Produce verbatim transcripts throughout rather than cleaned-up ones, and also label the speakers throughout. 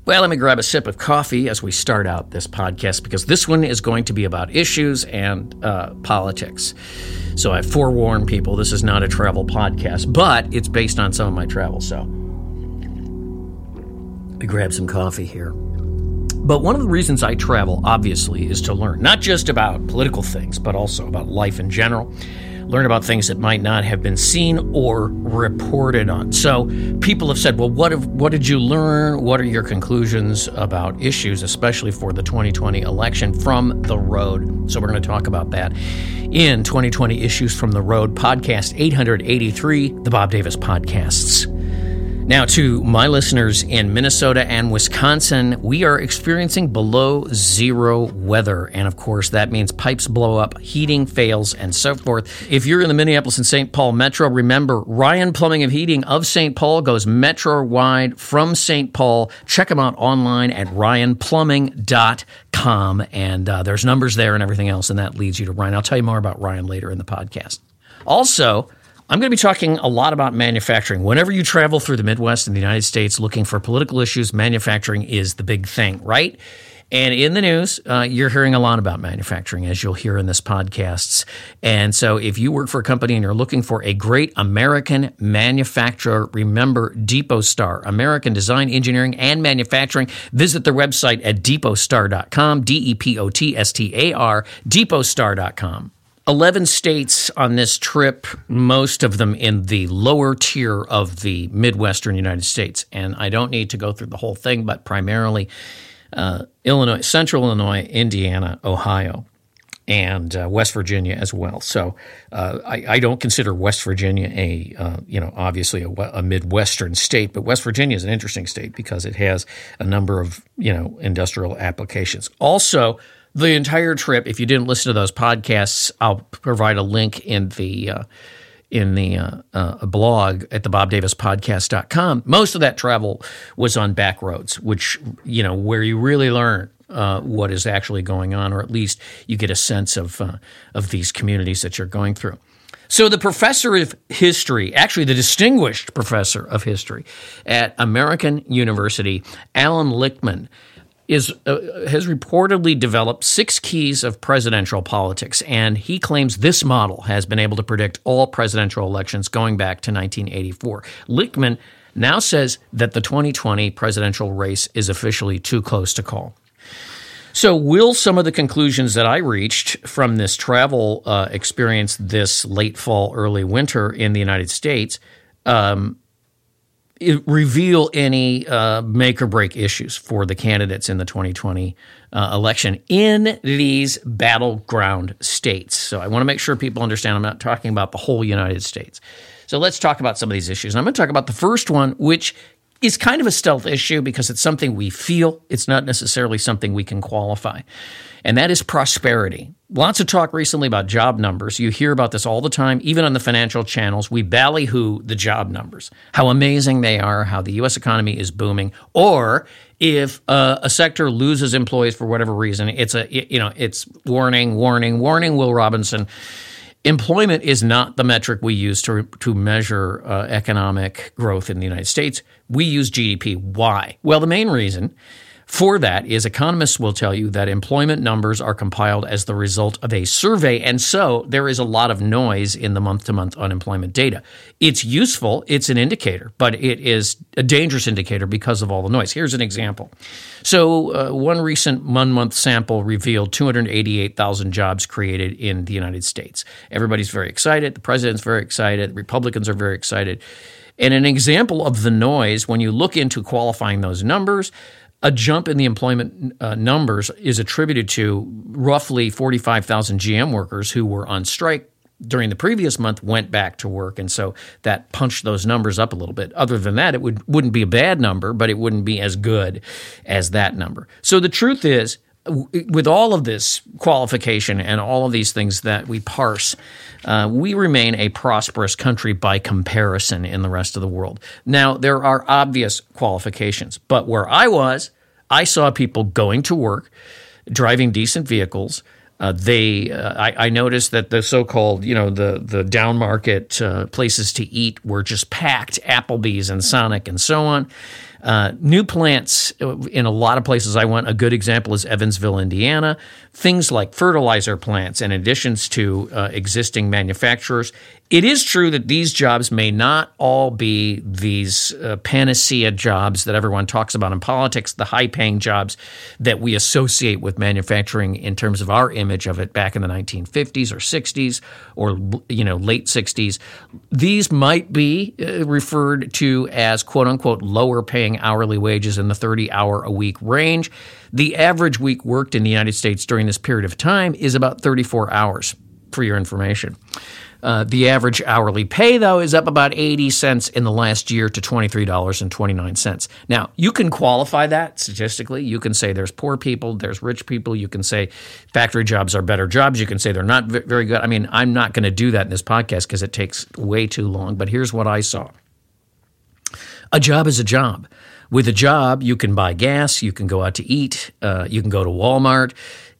Speaker 1: Well, let me grab a sip of coffee as we start out this podcast, because this one is going to be about issues and uh, politics. So I forewarn people, this is not a travel podcast, but it's based on some of my travels. So I grab some coffee here. But one of the reasons I travel, obviously, is to learn, not just about political things, but also about life in general. Learn about things that might not have been seen or reported on. So people have said, well, what have, what did you learn? What are your conclusions about issues, especially for the twenty twenty election, from the road? So we're going to talk about that in twenty twenty Issues from the Road, podcast eight eighty-three, the Bob Davis Podcasts. Now, to my listeners in Minnesota and Wisconsin, we are experiencing below zero weather. And of course, that means pipes blow up, heating fails, and so forth. If you're in the Minneapolis and Saint Paul metro, remember, Ryan Plumbing and Heating of Saint Paul goes metro-wide from Saint Paul. Check them out online at ryan plumbing dot com. And uh, there's numbers there and everything else, and that leads you to Ryan. I'll tell you more about Ryan later in the podcast. Also, I'm going to be talking a lot about manufacturing. Whenever you travel through the Midwest and the United States looking for political issues, manufacturing is the big thing, right? And in the news, uh, you're hearing a lot about manufacturing, as you'll hear in this podcast. And so if you work for a company and you're looking for a great American manufacturer, remember Depot Star, American Design, Engineering, and Manufacturing. Visit their website at depot star dot com, D E P O T S T A R, depot star dot com. eleven states on this trip, most of them in the lower tier of the Midwestern United States. And I don't need to go through the whole thing, but primarily uh, Illinois, Central Illinois, Indiana, Ohio, and uh, West Virginia as well. So uh, I, I don't consider West Virginia a, uh, you know, obviously a, a Midwestern state, but West Virginia is an interesting state because it has a number of, you know, industrial applications. Also, the entire trip, if you didn't listen to those podcasts, I'll provide a link in the uh, in the uh, uh, blog at the bob davis podcast dot com. Most of that travel was on back roads, which, you know, where you really learn uh, what is actually going on, or at least you get a sense of uh, of these communities that you're going through. So the professor of history, actually the distinguished professor of history at American University, Alan Lichtman, is uh, has reportedly developed six keys of presidential politics, and he claims this model has been able to predict all presidential elections going back to nineteen eighty-four. Lichtman now says that the twenty twenty presidential race is officially too close to call. So will some of the conclusions that I reached from this travel uh, experience this late fall, early winter in the United States um, It reveal any uh, make or break issues for the candidates in the twenty twenty uh, election in these battleground states? So I want to make sure people understand I'm not talking about the whole United States. So let's talk about some of these issues. And I'm going to talk about the first one, which is kind of a stealth issue because it's something we feel. It's not necessarily something we can qualify. And that is prosperity. Lots of talk recently about job numbers. You hear about this all the time, even on the financial channels. We ballyhoo the job numbers, how amazing they are, how the U S economy is booming. Or if uh, a sector loses employees for whatever reason, it's a you know it's warning, warning, warning. Will Robinson. Employment is not the metric we use to to measure uh, economic growth in the United States. We use G D P. Why? Well, the main reason for that is economists will tell you that employment numbers are compiled as the result of a survey, and so there is a lot of noise in the month-to-month unemployment data. It's useful, it's an indicator, but it is a dangerous indicator because of all the noise. Here's an example. So uh, one recent one-month sample revealed two hundred eighty-eight thousand jobs created in the United States. Everybody's very excited. The president's very excited. Republicans are very excited. And an example of the noise, when you look into qualifying those numbers, a jump in the employment uh, numbers is attributed to roughly forty-five thousand G M workers who were on strike during the previous month, went back to work, and so that punched those numbers up a little bit. Other than that, it would, wouldn't be a bad number, but it wouldn't be as good as that number. So the truth is, with all of this qualification and all of these things that we parse, uh, we remain a prosperous country by comparison in the rest of the world. Now, there are obvious qualifications, but where I was, I saw people going to work, driving decent vehicles. Uh, they, uh, I, I noticed that the so-called, you know, the the down market uh, places to eat were just packed, Applebee's and Sonic and so on. Uh, new plants in a lot of places I went. A good example is Evansville, Indiana. Things like fertilizer plants in additions to uh, existing manufacturers. It is true that these jobs may not all be these uh, panacea jobs that everyone talks about in politics, the high-paying jobs that we associate with manufacturing in terms of our image of it back in the nineteen fifties or sixties or, you know, late sixties. These might be uh, referred to as quote-unquote lower-paying hourly wages in the thirty-hour-a-week range. The average week worked in the United States during this period of time is about thirty-four hours, for your information. Uh, the average hourly pay, though, is up about eighty cents in the last year to twenty-three dollars and twenty-nine cents. Now, you can qualify that statistically. You can say there's poor people, there's rich people. You can say factory jobs are better jobs. You can say they're not very good. I mean, I'm not going to do that in this podcast because it takes way too long. But here's what I saw. A job is a job. With a job, you can buy gas, you can go out to eat, uh, you can go to Walmart,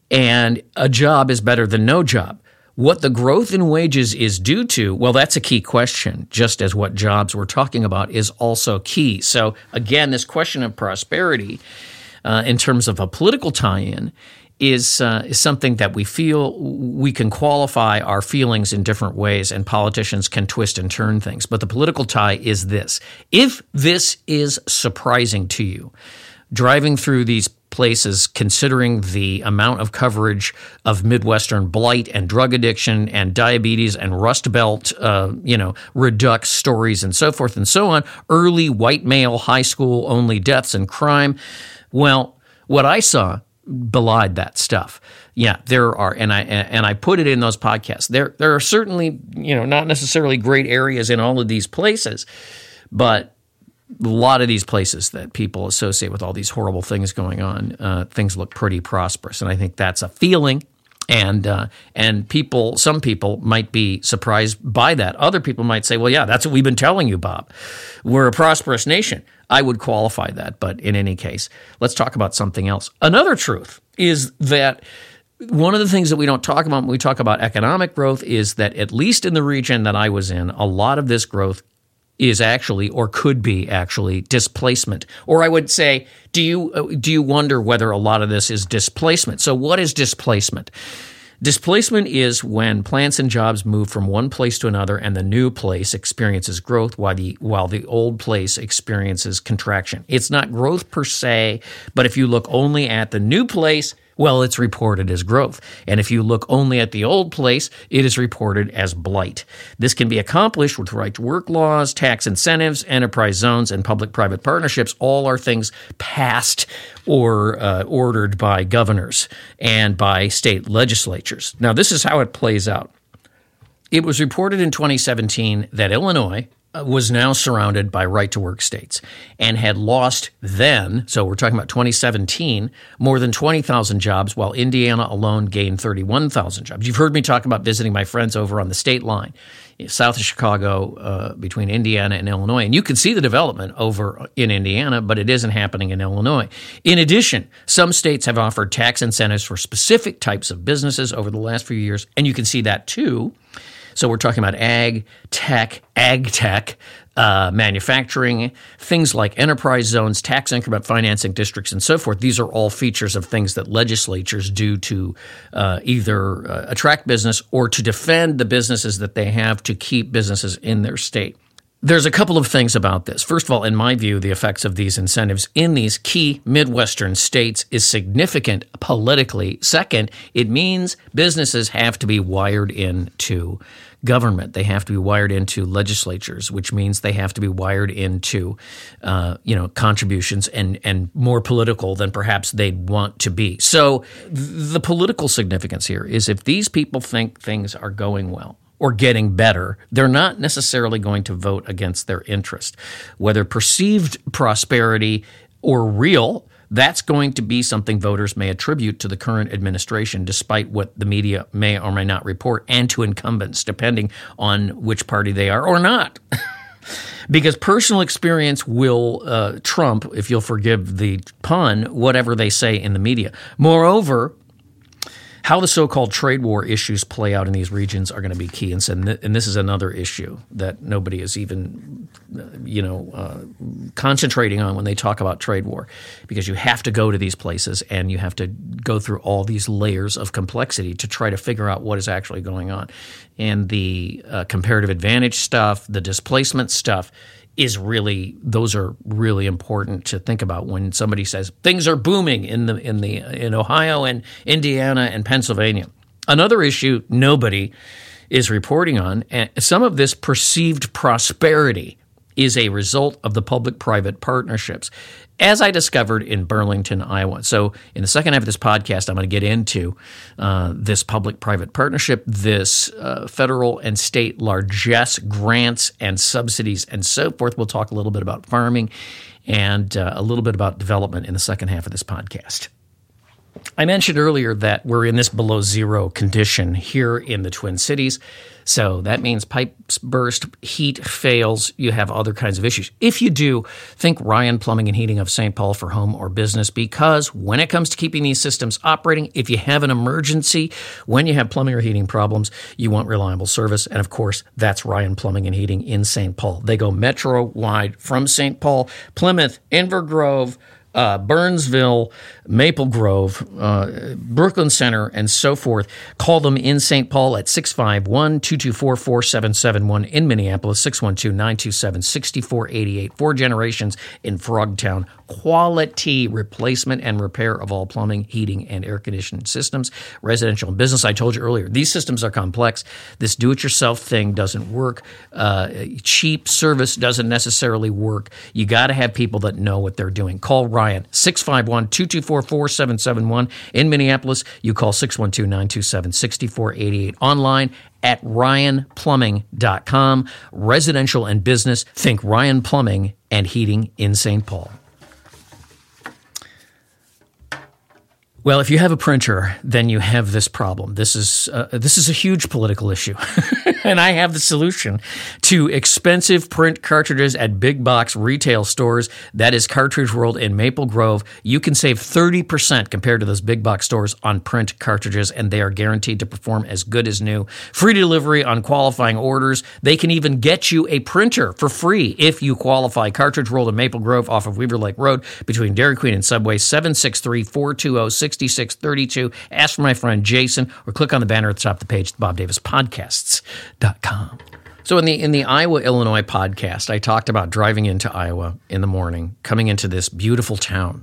Speaker 1: and a job is better than no job. What the growth in wages is due to, well, that's a key question, just as what jobs we're talking about is also key. So again, this question of prosperity uh, in terms of a political tie-in is uh, is something that we feel we can qualify our feelings in different ways, and politicians can twist and turn things. But the political tie is this. If this is surprising to you, driving through these places, considering the amount of coverage of Midwestern blight and drug addiction and diabetes and Rust Belt, uh, you know, redux stories and so forth and so on, early white male high school only deaths and crime. Well, what I saw belied that stuff. Yeah, there are, and I and I put it in those podcasts. There there are certainly, you know, not necessarily great areas in all of these places, but a lot of these places that people associate with all these horrible things going on, uh, things look pretty prosperous, and I think that's a feeling. And uh, and people, some people might be surprised by that. Other people might say, "Well, yeah, that's what we've been telling you, Bob. We're a prosperous nation." I would qualify that, but in any case, let's talk about something else. Another truth is that one of the things that we don't talk about when we talk about economic growth is that, at least in the region that I was in, a lot of this growth is actually, or could be actually, displacement. Or I would say, do you do you wonder whether a lot of this is displacement? So what is displacement? Displacement is when plants and jobs move from one place to another and the new place experiences growth while the while the old place experiences contraction. It's not growth per se, but if you look only at the new place, well, it's reported as growth. And if you look only at the old place, it is reported as blight. This can be accomplished with right-to-work laws, tax incentives, enterprise zones, and public-private partnerships. All are things passed or uh, ordered by governors and by state legislatures. Now, this is how it plays out. It was reported in twenty seventeen that Illinois was now surrounded by right-to-work states and had lost then, so we're talking about twenty seventeen, more than twenty thousand jobs, while Indiana alone gained thirty-one thousand jobs. You've heard me talk about visiting my friends over on the state line, south of Chicago, uh, between Indiana and Illinois, and you can see the development over in Indiana, but it isn't happening in Illinois. In addition, some states have offered tax incentives for specific types of businesses over the last few years, and you can see that too. So we're talking about ag, tech, ag tech, uh, manufacturing, things like enterprise zones, tax increment financing districts, and so forth. These are all features of things that legislatures do to uh, either uh, attract business or to defend the businesses that they have to keep businesses in their state. There's a couple of things about this. First of all, in my view, the effects of these incentives in these key Midwestern states is significant politically. Second, it means businesses have to be wired into government. They have to be wired into legislatures, which means they have to be wired into, uh, you know, contributions and, and more political than perhaps they'd want to be. So the political significance here is if these people think things are going well or getting better, they're not necessarily going to vote against their interest. Whether perceived prosperity or real, that's going to be something voters may attribute to the current administration, despite what the media may or may not report, and to incumbents, depending on which party they are or not. Because personal experience will uh, trump, if you'll forgive the pun, whatever they say in the media. Moreover, How the so-called trade war issues play out in these regions are going to be key. And, so, and this is another issue that nobody is even, you know, uh, concentrating on when they talk about trade war, because you have to go to these places and you have to go through all these layers of complexity to try to figure out what is actually going on. And the uh, comparative advantage stuff, the displacement stuff, is really, those are really important to think about when somebody says things are booming in the in the in Ohio and Indiana and Pennsylvania. Another issue nobody is reporting on, and some of this perceived prosperity is a result of the public-private partnerships, as I discovered in Burlington, Iowa. So in the second half of this podcast, I'm going to get into uh, this public-private partnership, this uh, federal and state largesse, grants and subsidies and so forth. We'll talk a little bit about farming and uh, a little bit about development in the second half of this podcast. I mentioned earlier that we're in this below zero condition here in the Twin Cities. So that means pipes burst, heat fails, you have other kinds of issues. If you do, think Ryan Plumbing and Heating of Saint Paul for home or business, because when it comes to keeping these systems operating, if you have an emergency, when you have plumbing or heating problems, you want reliable service. And of course, that's Ryan Plumbing and Heating in Saint Paul. They go metro-wide from Saint Paul, Plymouth, Inver Grove, Uh, Burnsville, Maple Grove, uh, Brooklyn Center, and so forth. Call them in Saint Paul at six five one, two two four, four seven seven one. In Minneapolis, six one two, nine two seven, six four eight eight. Four generations in Frogtown. Quality replacement and repair of all plumbing, heating, and air conditioning systems, residential and business. I told you earlier, these systems are complex. This do-it-yourself thing doesn't work. Uh, cheap service doesn't necessarily work. You got to have people that know what they're doing. Call Ryan, six five one, two two four, four seven seven one. In Minneapolis, you call six one two, nine two seven, six four eight eight. Online at ryan plumbing dot com. Residential and business, think Ryan Plumbing and Heating in Saint Paul. Well, if you have a printer, then you have this problem. This is uh, this is a huge political issue, and I have the solution to expensive print cartridges at big box retail stores. That is Cartridge World in Maple Grove. You can save thirty percent compared to those big box stores on print cartridges, and they are guaranteed to perform as good as new. Free delivery on qualifying orders. They can even get you a printer for free if you qualify. Cartridge World in Maple Grove off of Weaver Lake Road between Dairy Queen and Subway, seven six three, four two zero, six six three two. Ask for my friend Jason or click on the banner at the top of the page, bob davis podcasts dot com. So in the in the Iowa, Illinois podcast, I talked about driving into Iowa in the morning, coming into this beautiful town.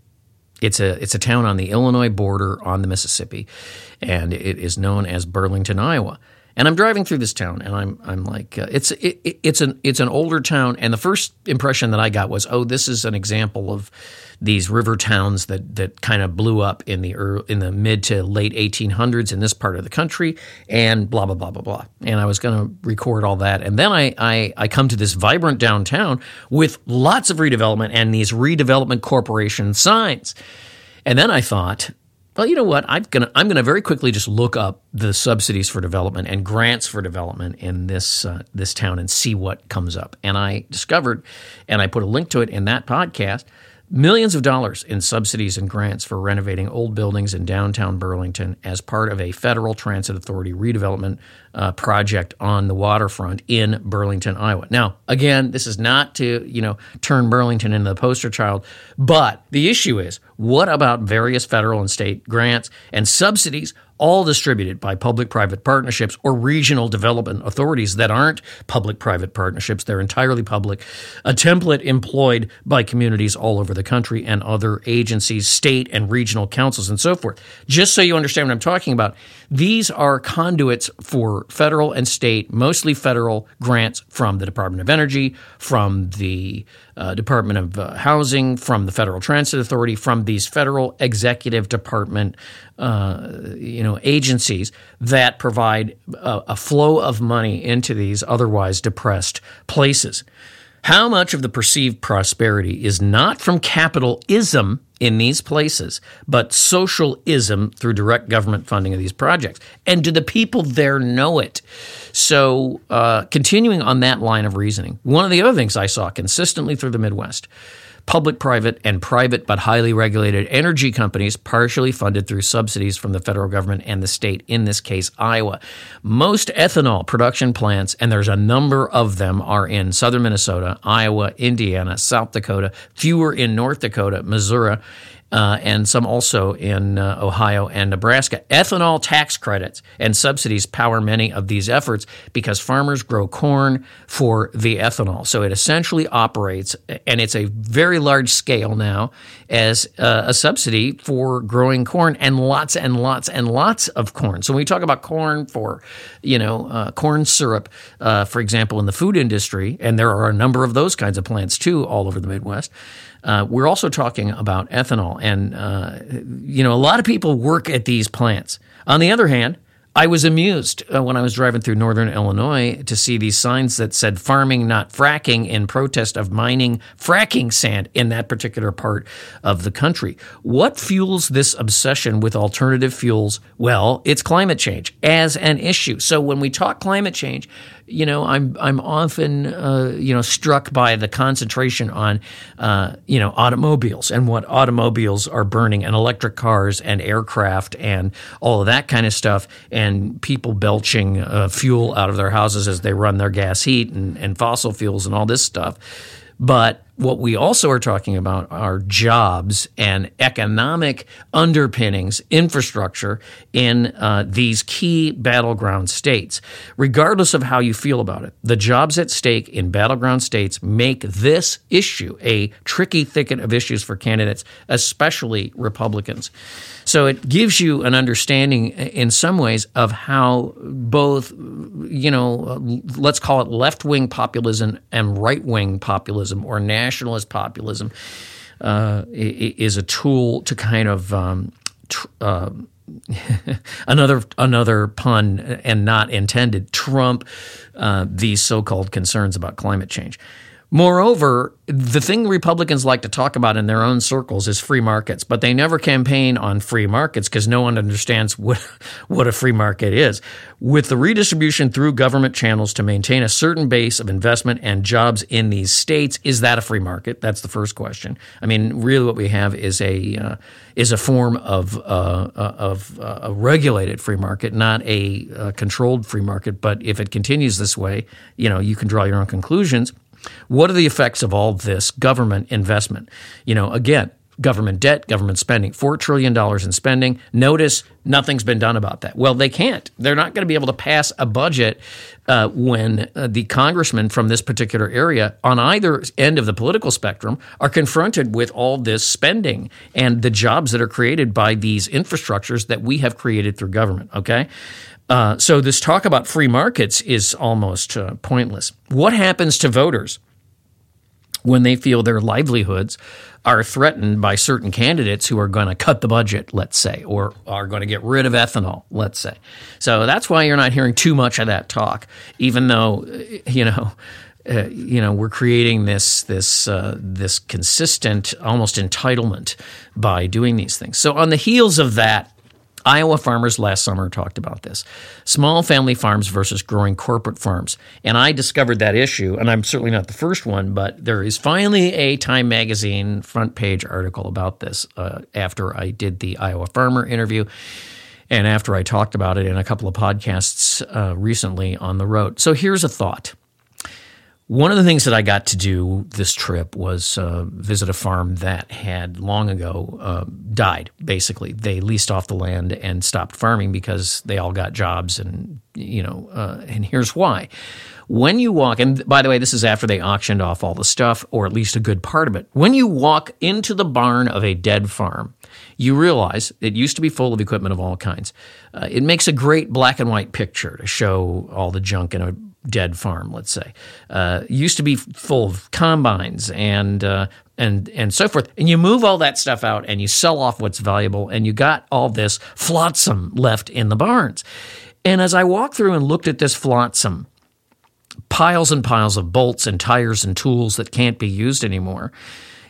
Speaker 1: It's a it's a town on the Illinois border on the Mississippi, and it is known as Burlington, Iowa. And I'm driving through this town, and I'm I'm like, uh, it's it, it's an it's an older town, and the first impression that I got was, oh, this is an example of these river towns that that kind of blew up in the early, in the mid to late eighteen hundreds in this part of the country, and blah blah blah blah blah. And I was going to record all that, and then I, I I come to this vibrant downtown with lots of redevelopment and these redevelopment corporation signs, and then I thought, well, you know what? I'm gonna I'm gonna very quickly just look up the subsidies for development and grants for development in this uh, this town and see what comes up. And I discovered, and I put a link to it in that podcast, millions of dollars in subsidies and grants for renovating old buildings in downtown Burlington as part of a Federal Transit Authority redevelopment uh, project on the waterfront in Burlington, Iowa. Now, again, this is not to, you know, turn Burlington into the poster child, but the issue is, what about various federal and state grants and subsidies, all distributed by public-private partnerships or regional development authorities that aren't public-private partnerships? They're entirely public, a template employed by communities all over the country and other agencies, state and regional councils, and so forth. Just so you understand what I'm talking about, these are conduits for federal and state, mostly federal grants from the Department of Energy, from the uh, Department of uh, Housing, from the Federal Transit Authority, from these federal executive department uh, you know, agencies that provide a, a flow of money into these otherwise depressed places. How much of the perceived prosperity is not from capitalism in these places, but socialism through direct government funding of these projects? And do the people there know it? So uh, continuing on that line of reasoning, one of the other things I saw consistently through the Midwest, public, private, and private but highly regulated energy companies, partially funded through subsidies from the federal government and the state, in this case, Iowa. Most ethanol production plants, and there's a number of them, are in southern Minnesota, Iowa, Indiana, South Dakota, fewer in North Dakota, Missouri, Uh, and some also in uh, Ohio and Nebraska. Ethanol tax credits and subsidies power many of these efforts because farmers grow corn for the ethanol. So it essentially operates, and it's a very large scale now, as uh, a subsidy for growing corn, and lots and lots and lots of corn. So when we talk about corn for, you know, uh, corn syrup, uh, for example, in the food industry, and there are a number of those kinds of plants too all over the Midwest, Uh, we're also talking about ethanol. And, uh, you know, a lot of people work at these plants. On the other hand, I was amused uh, when I was driving through northern Illinois to see these signs that said farming, not fracking, in protest of mining fracking sand in that particular part of the country. What fuels this obsession with alternative fuels? Well, it's climate change as an issue. So when we talk climate change, you know, I'm I'm often uh, you know struck by the concentration on uh, you know automobiles and what automobiles are burning, and electric cars and aircraft and all of that kind of stuff, and people belching uh, fuel out of their houses as they run their gas heat, and, and fossil fuels and all this stuff. But what we also are talking about are jobs and economic underpinnings, infrastructure in uh, these key battleground states. Regardless of how you feel about it, the jobs at stake in battleground states make this issue a tricky thicket of issues for candidates, especially Republicans. So it gives you an understanding in some ways of how both, you know, let's call it left-wing populism and right-wing populism, or nationalist populism, uh, is a tool to kind of um, tr- uh, another another pun and not intended, trump uh, these so-called concerns about climate change. Moreover, the thing Republicans like to talk about in their own circles is free markets, but they never campaign on free markets because no one understands what what a free market is. With the redistribution through government channels to maintain a certain base of investment and jobs in these states, is that a free market? That's the first question. I mean, really, what we have is a uh, is a form of uh, of uh, a regulated free market, not a uh, controlled free market. But if it continues this way, you know, you can draw your own conclusions. What are the effects of all this government investment? You know, again, government debt, government spending, four trillion dollars in spending. Notice nothing's been done about that. Well, they can't. They're not going to be able to pass a budget uh, when uh, the congressmen from this particular area on either end of the political spectrum are confronted with all this spending and the jobs that are created by these infrastructures that we have created through government, okay? Uh, so this talk about free markets is almost uh, pointless. What happens to voters when they feel their livelihoods are threatened by certain candidates who are going to cut the budget, let's say, or are going to get rid of ethanol, let's say? So that's why you're not hearing too much of that talk, even though, you know, Uh, you know, we're creating this this uh, this consistent, almost entitlement by doing these things. So on the heels of that, Iowa farmers last summer talked about this. Small family farms versus growing corporate farms. And I discovered that issue, and I'm certainly not the first one, but there is finally a Time Magazine front page article about this uh, after I did the Iowa farmer interview and after I talked about it in a couple of podcasts uh, recently on the road. So here's a thought. One of the things that I got to do this trip was uh, visit a farm that had long ago uh, died, basically. They leased off the land and stopped farming because they all got jobs, and, you know, uh, and here's why. When you walk, and by the way, this is after they auctioned off all the stuff, or at least a good part of it. When you walk into the barn of a dead farm, you realize it used to be full of equipment of all kinds. Uh, it makes a great black and white picture to show all the junk in a dead farm, let's say. Uh, used to be full of combines and uh, and and so forth. And you move all that stuff out and you sell off what's valuable, and you got all this flotsam left in the barns. And as I walked through and looked at this flotsam, piles and piles of bolts and tires and tools that can't be used anymore,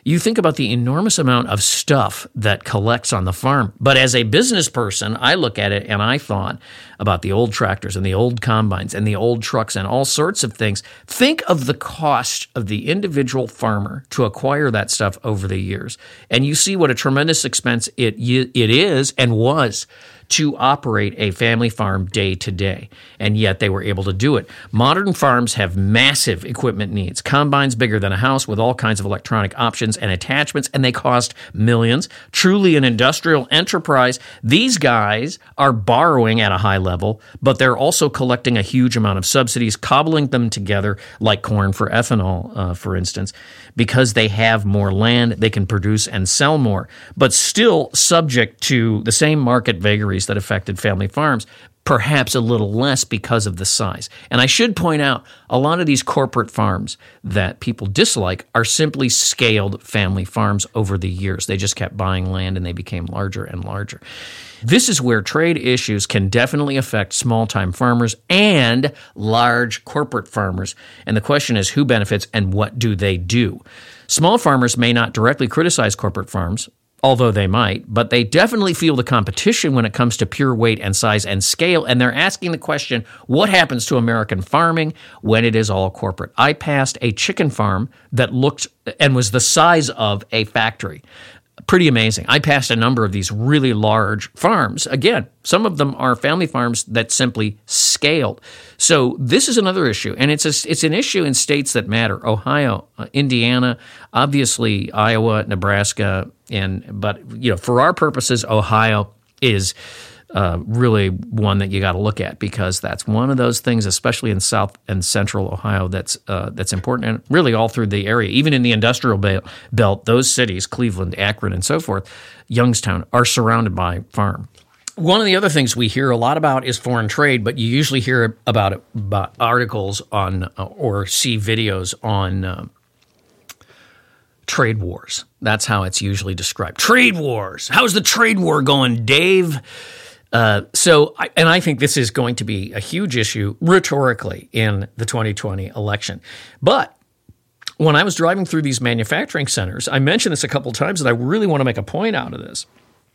Speaker 1: you think about the enormous amount of stuff that collects on the farm. But as a business person, I look at it and I thought about the old tractors and the old combines and the old trucks and all sorts of things. Think of the cost of the individual farmer to acquire that stuff over the years. And you see what a tremendous expense it it is and was to operate a family farm day to day, and yet they were able to do it. Modern farms have massive equipment needs, combines bigger than a house with all kinds of electronic options and attachments, and they cost millions. Truly an industrial enterprise. These guys are borrowing at a high level, but they're also collecting a huge amount of subsidies, cobbling them together like corn for ethanol, uh, for instance, because they have more land, they can produce and sell more, but still subject to the same market vagaries that affected family farms, perhaps a little less because of the size. And I should point out, a lot of these corporate farms that people dislike are simply scaled family farms over the years. They just kept buying land and they became larger and larger. This is where trade issues can definitely affect small-time farmers and large corporate farmers. And the question is, who benefits and what do they do? Small farmers may not directly criticize corporate farms, although they might, but they definitely feel the competition when it comes to pure weight and size and scale, and they're asking the question, what happens to American farming when it is all corporate? I passed a chicken farm that looked and was the size of a factory. Pretty amazing. I passed a number of these really large farms. Again, some of them are family farms that simply scaled. So this is another issue, and it's a, it's an issue in states that matter. Ohio, uh, Indiana, obviously Iowa, Nebraska, and but you know, for our purposes, Ohio is uh, really one that you got to look at, because that's one of those things, especially in South and Central Ohio, that's uh, that's important, and really all through the area, even in the industrial belt, those cities, Cleveland, Akron, and so forth, Youngstown, are surrounded by farm. One of the other things we hear a lot about is foreign trade, but you usually hear about it, about articles on uh, or see videos on uh, trade wars. That's how it's usually described. Trade wars. How's the trade war going, Dave? Uh, so, I, and I think this is going to be a huge issue rhetorically in the twenty twenty election. But when I was driving through these manufacturing centers, I mentioned this a couple of times, and I really want to make a point out of this.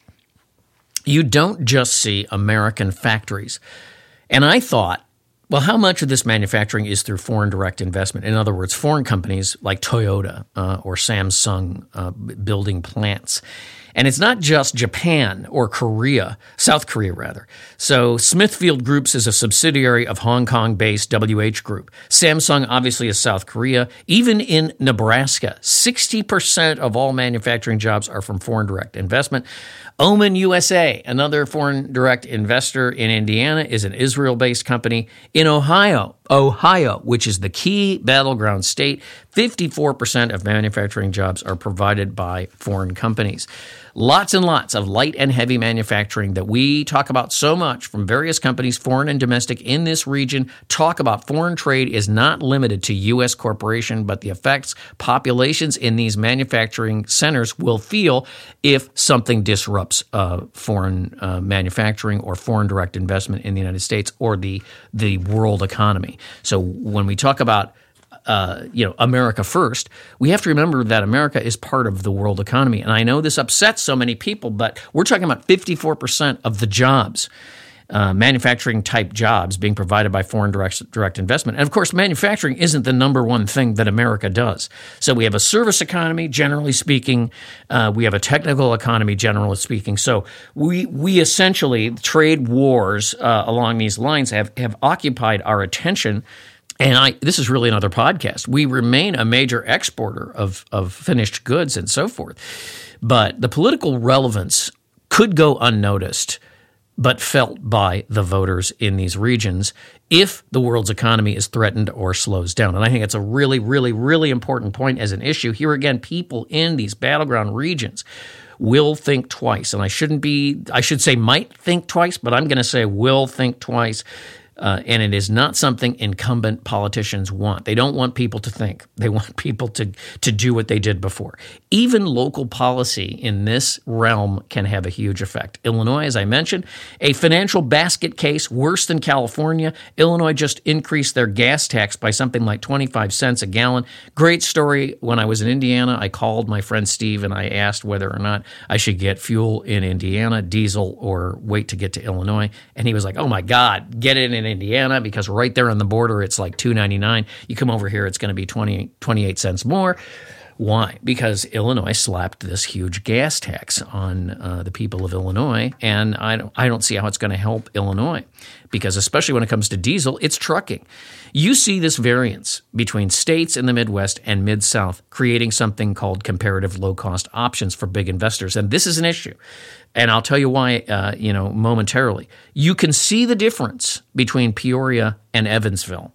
Speaker 1: You don't just see American factories. And I thought, well, how much of this manufacturing is through foreign direct investment? In other words, foreign companies like Toyota uh, or Samsung uh, building plants. And it's not just Japan or Korea, South Korea rather. So Smithfield Groups is a subsidiary of Hong Kong-based W H Group. Samsung obviously is South Korea. Even in Nebraska, sixty percent of all manufacturing jobs are from foreign direct investment. Oman U S A, another foreign direct investor in Indiana, is an Israel-based company. In Ohio, Ohio, which is the key battleground state, fifty-four percent of manufacturing jobs are provided by foreign companies. Lots and lots of light and heavy manufacturing that we talk about so much from various companies, foreign and domestic, in this region. Talk about foreign trade is not limited to U S corporation, but the effects populations in these manufacturing centers will feel if something disrupts uh, foreign uh, manufacturing or foreign direct investment in the United States or the the world economy. So when we talk about Uh, you know, America first, we have to remember that America is part of the world economy. And I know this upsets so many people, but we're talking about fifty-four percent of the jobs, uh, manufacturing type jobs being provided by foreign direct, direct investment. And of course, manufacturing isn't the number one thing that America does. So we have a service economy, generally speaking. Uh, we have a technical economy, generally speaking. So we we essentially, trade wars uh, along these lines have, have occupied our attention. And I, this is really another podcast. We remain a major exporter of, of finished goods and so forth. But the political relevance could go unnoticed, but felt by the voters in these regions if the world's economy is threatened or slows down. And I think it's a really, really, really important point as an issue. Here again, people in these battleground regions will think twice. And I shouldn't be, I should say might think twice, but I'm going to say will think twice Uh, and it is not something incumbent politicians want. They don't want people to think. They want people to, to do what they did before. Even local policy in this realm can have a huge effect. Illinois, as I mentioned, a financial basket case worse than California. Illinois just increased their gas tax by something like twenty-five cents a gallon. Great story. When I was in Indiana, I called my friend Steve and I asked whether or not I should get fuel in Indiana, diesel, or wait to get to Illinois. And he was like, oh my God, get it in Indiana, because right there on the border, it's like two ninety-nine. You come over here, it's going to be twenty, twenty-eight cents more. Why? Because Illinois slapped this huge gas tax on uh, the people of Illinois, and I don't, I don't see how it's going to help Illinois, because especially when it comes to diesel, it's trucking. You see this variance between states in the Midwest and Mid-South creating something called comparative low-cost options for big investors, and this is an issue. And I'll tell you why, uh, you know, momentarily. You can see the difference between Peoria and Evansville.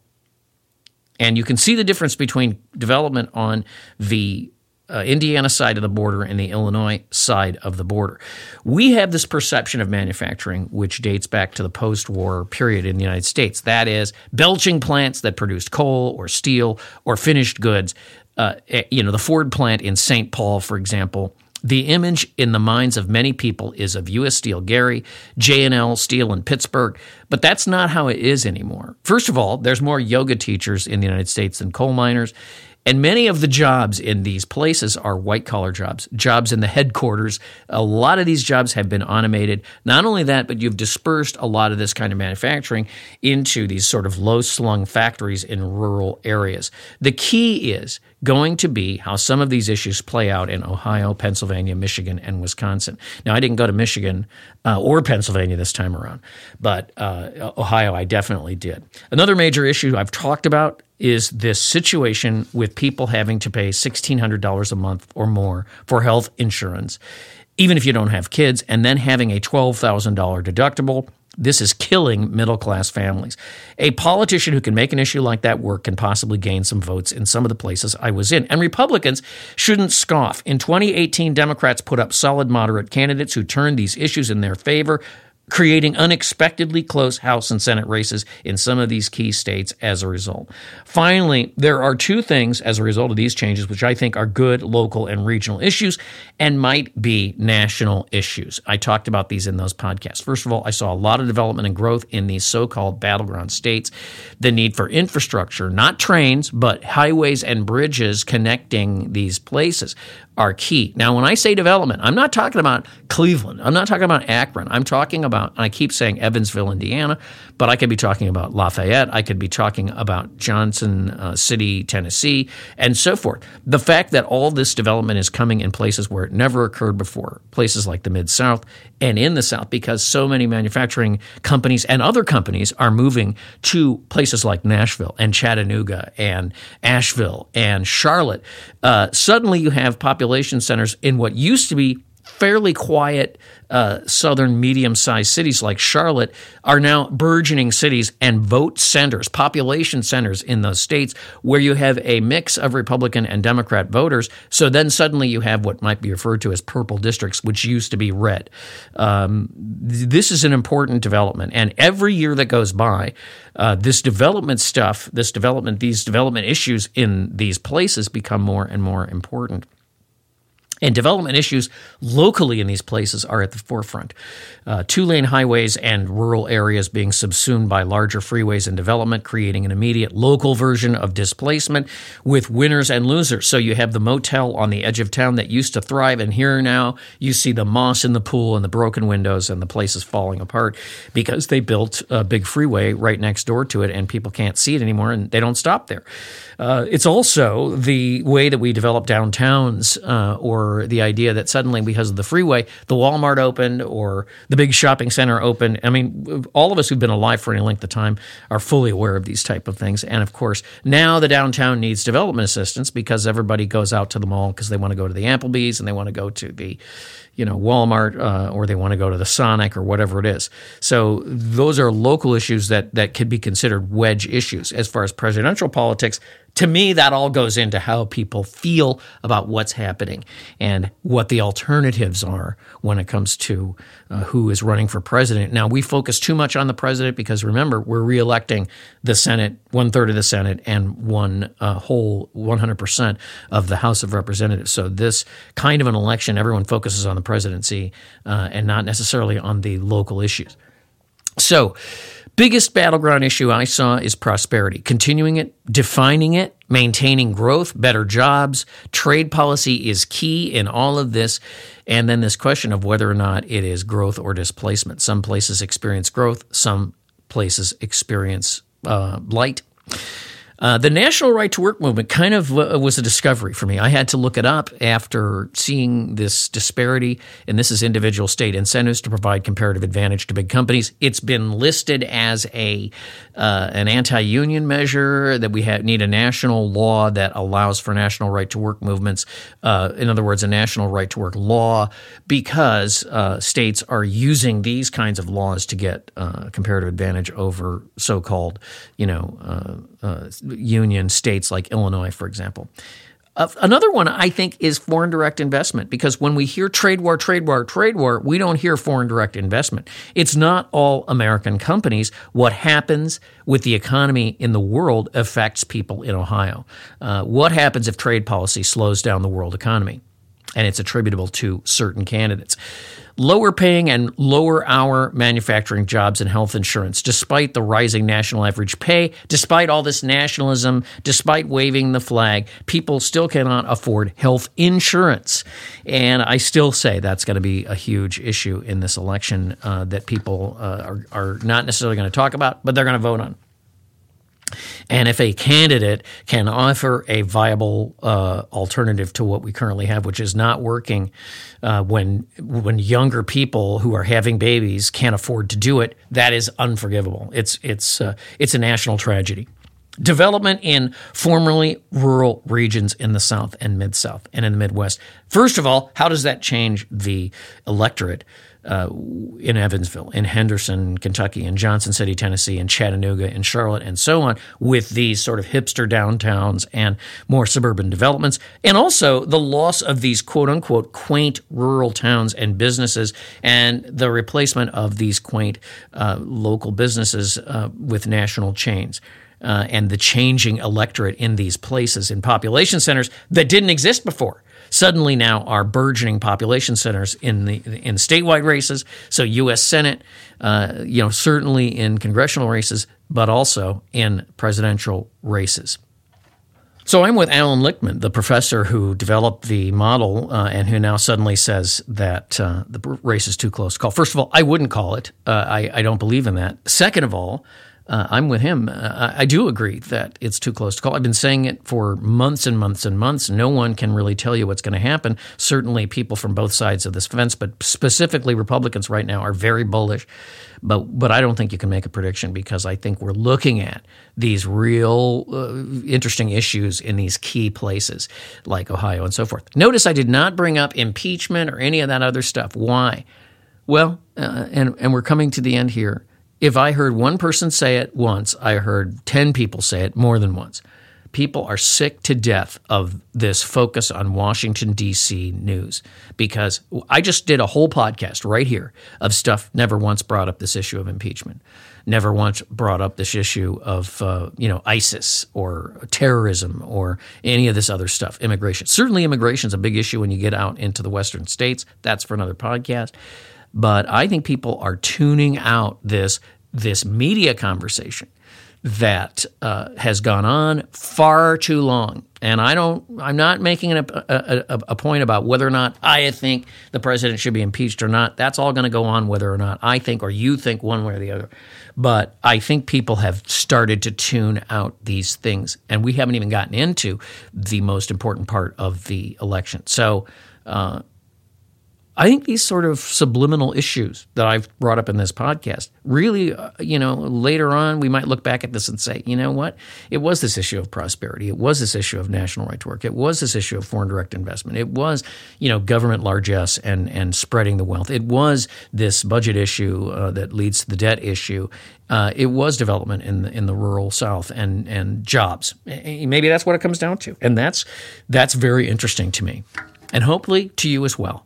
Speaker 1: And you can see the difference between development on the uh, Indiana side of the border and the Illinois side of the border. We have this perception of manufacturing, which dates back to the post-war period in the United States. That is, belching plants that produced coal or steel or finished goods. Uh, you know, the Ford plant in Saint Paul, for example. The image in the minds of many people is of U S Steel Gary, J and L Steel in Pittsburgh, but that's not how it is anymore. First of all, there's more yoga teachers in the United States than coal miners, and many of the jobs in these places are white-collar jobs, jobs in the headquarters. A lot of these jobs have been automated. Not only that, but you've dispersed a lot of this kind of manufacturing into these sort of low-slung factories in rural areas. The key is going to be how some of these issues play out in Ohio, Pennsylvania, Michigan, and Wisconsin. Now, I didn't go to Michigan uh, or Pennsylvania this time around, but uh, Ohio I definitely did. Another major issue I've talked about is this situation with people having to pay sixteen hundred dollars a month or more for health insurance, even if you don't have kids, and then having a twelve thousand dollars deductible. This is killing middle-class families. A politician who can make an issue like that work can possibly gain some votes in some of the places I was in. And Republicans shouldn't scoff. In twenty eighteen, Democrats put up solid moderate candidates who turned these issues in their favor, creating unexpectedly close House and Senate races in some of these key states as a result. Finally, there are two things as a result of these changes which I think are good local and regional issues and might be national issues. I talked about these in those podcasts. First of all, I saw a lot of development and growth in these so-called battleground states. The need for infrastructure, not trains, but highways and bridges connecting these places are key. Now, when I say development, I'm not talking about Cleveland. I'm not talking about Akron. I'm talking about, and I keep saying Evansville, Indiana, but I could be talking about Lafayette. I could be talking about Johnson uh, City, Tennessee, and so forth. The fact that all this development is coming in places where it never occurred before, places like the Mid-South and in the South, because so many manufacturing companies and other companies are moving to places like Nashville and Chattanooga and Asheville and Charlotte. Uh, suddenly you have population centers in what used to be fairly quiet uh, southern medium-sized cities like Charlotte are now burgeoning cities and vote centers, population centers in those states where you have a mix of Republican and Democrat voters. So then suddenly you have what might be referred to as purple districts, which used to be red. Um, th- this is an important development. And every year that goes by, uh, this development stuff, this development, these development issues in these places become more and more important. And development issues locally in these places are at the forefront. Uh, two-lane highways and rural areas being subsumed by larger freeways and development, creating an immediate local version of displacement with winners and losers. So you have the motel on the edge of town that used to thrive, and here now you see the moss in the pool and the broken windows and the place is falling apart because they built a big freeway right next door to it and people can't see it anymore and they don't stop there. Uh, it's also the way that we develop downtowns uh, or the idea that suddenly because of the freeway, the Walmart opened or the big shopping center opened. I mean, all of us who've been alive for any length of time are fully aware of these type of things. And of course, now the downtown needs development assistance because everybody goes out to the mall because they want to go to the Applebee's and they want to go to the, you know, Walmart uh, or they want to go to the Sonic or whatever it is. So those are local issues that that could be considered wedge issues. As far as presidential politics, To me, that all goes into how people feel about what's happening and what the alternatives are when it comes to uh, who is running for president. Now, we focus too much on the president because, remember, we're reelecting the Senate, one-third of the Senate, and one uh, whole one hundred percent of the House of Representatives. So this kind of an election, everyone focuses on the presidency uh, and not necessarily on the local issues. So biggest battleground issue I saw is prosperity, continuing it, defining it, maintaining growth, better jobs. Trade policy is key in all of this. And then this question of whether or not it is growth or displacement. Some places experience growth, some places experience uh, blight. Uh, the National Right to Work movement kind of uh, was a discovery for me. I had to look it up after seeing this disparity, and this is individual state incentives to provide comparative advantage to big companies. It's been listed as a uh, an anti-union measure, that we have, need a national law that allows for national right to work movements. Uh, in other words, a national right to work law, because uh, states are using these kinds of laws to get uh, comparative advantage over so-called, you know, uh, uh, union states like Illinois, for example. Uh, another one I think is foreign direct investment, because when we hear trade war, trade war, trade war, we don't hear foreign direct investment. It's not all American companies. What happens with the economy in the world affects people in Ohio. Uh, what happens if trade policy slows down the world economy? And it's attributable to certain candidates. Lower paying and lower hour manufacturing jobs and health insurance, despite the rising national average pay, despite all this nationalism, despite waving the flag, people still cannot afford health insurance. And I still say that's going to be a huge issue in this election uh, that people uh, are, are not necessarily going to talk about, but they're going to vote on. And if a candidate can offer a viable uh, alternative to what we currently have, which is not working, uh, when when younger people who are having babies can't afford to do it, that is unforgivable. It's it's uh, it's a national tragedy. Development in formerly rural regions in the South and Mid-South and in the Midwest. First of all, how does that change the electorate uh, in Evansville, in Henderson, Kentucky, in Johnson City, Tennessee, in Chattanooga, in Charlotte, and so on, with these sort of hipster downtowns and more suburban developments, and also the loss of these quote-unquote quaint rural towns and businesses, and the replacement of these quaint uh, local businesses uh, with national chains. Uh, and the changing electorate in these places, in population centers that didn't exist before, suddenly now are burgeoning population centers in the in statewide races. So U S Senate, uh, you know, certainly in congressional races, but also in presidential races. So I'm with Alan Lichtman, the professor who developed the model uh, and who now suddenly says that uh, the race is too close to call. First of all, I wouldn't call it. Uh, I, I don't believe in that. Second of all, Uh, I'm with him. Uh, I do agree that it's too close to call. I've been saying it for months and months and months. No one can really tell you what's going to happen. Certainly people from both sides of this fence, but specifically Republicans right now are very bullish. But but I don't think you can make a prediction, because I think we're looking at these real uh, interesting issues in these key places like Ohio and so forth. Notice I did not bring up impeachment or any of that other stuff. Why? Well, uh, and, and we're coming to the end here. If I heard one person say it once, I heard ten people say it more than once. People are sick to death of this focus on Washington, D C news, because I just did a whole podcast right here of stuff never once brought up this issue of impeachment, never once brought up this issue of, uh, you know, ISIS or terrorism or any of this other stuff, immigration. Certainly immigration is a big issue when you get out into the western states. That's for another podcast. But I think people are tuning out this this media conversation that uh, has gone on far too long. And I don't. I'm not making a, a, a, a point about whether or not I think the president should be impeached or not. That's all going to go on whether or not I think or you think one way or the other. But I think people have started to tune out these things, and we haven't even gotten into the most important part of the election. So. Uh, I think these sort of subliminal issues that I've brought up in this podcast really, uh, you know, later on we might look back at this and say, you know what? It was this issue of prosperity. It was this issue of national right to work. It was this issue of foreign direct investment. It was, you know, government largesse and, and spreading the wealth. It was this budget issue uh, that leads to the debt issue. Uh, it was development in the, in the rural South and and jobs. Maybe that's what it comes down to. And that's that's very interesting to me. And hopefully to you as well.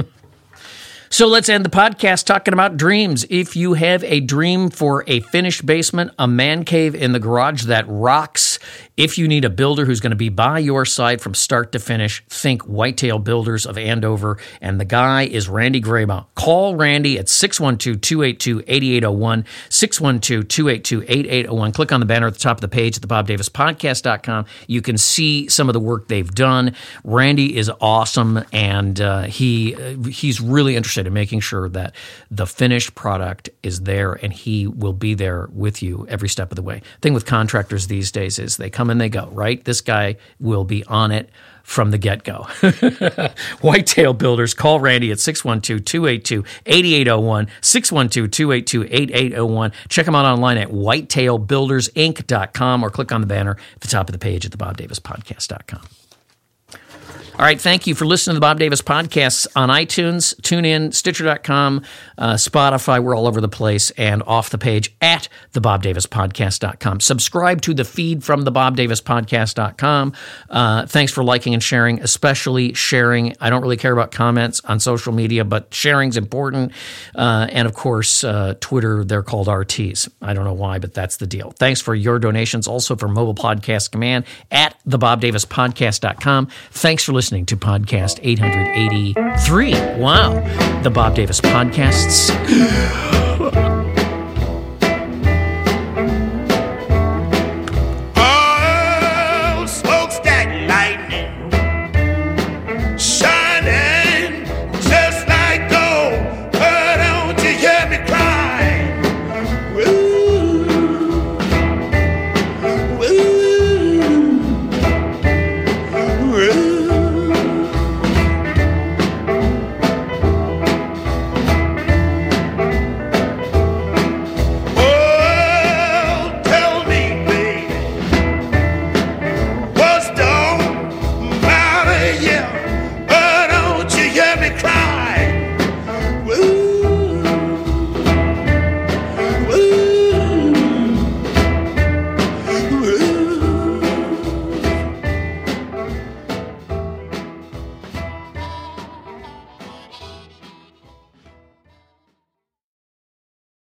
Speaker 1: So let's end the podcast talking about dreams. If you have a dream for a finished basement, a man cave in the garage that rocks, if you need a builder who's going to be by your side from start to finish, think Whitetail Builders of Andover. And the guy is Randy Graybaum. Call Randy at six one two, two eight two, eight eight zero one, six one two, two eight two, eight eight zero one. Click on the banner at the top of the page at the bob davis podcast dot com. You can see some of the work they've done. Randy is awesome, and uh, he uh, he's really interested in making sure that the finished product is there, and he will be there with you every step of the way. The thing with contractors these days is they come and they go, right? This guy will be on it from the get-go. Whitetail Builders. Call Randy at six one two, two eight two, eight eight zero one, six one two, two eight two, eight eight zero one. Check him out online at whitetail builders inc dot com or click on the banner at the top of the page at the bob davis podcast dot com. All right, thank you for listening to the Bob Davis Podcasts on iTunes, TuneIn, Stitcher dot com, uh, Spotify. We're all over the place, and off the page at the bob davis podcast dot com. Subscribe to the feed from the bob davis podcast dot com. Uh, thanks for liking and sharing, especially sharing. I don't really care about comments on social media, but sharing's important. Uh, and, of course, uh, Twitter, they're called R Ts. I don't know why, but that's the deal. Thanks for your donations, also for Mobile Podcast Command at the bob davis podcast dot com. Thanks for listening. Listening to podcast eight eighty-three. Wow. The Bob Davis Podcasts.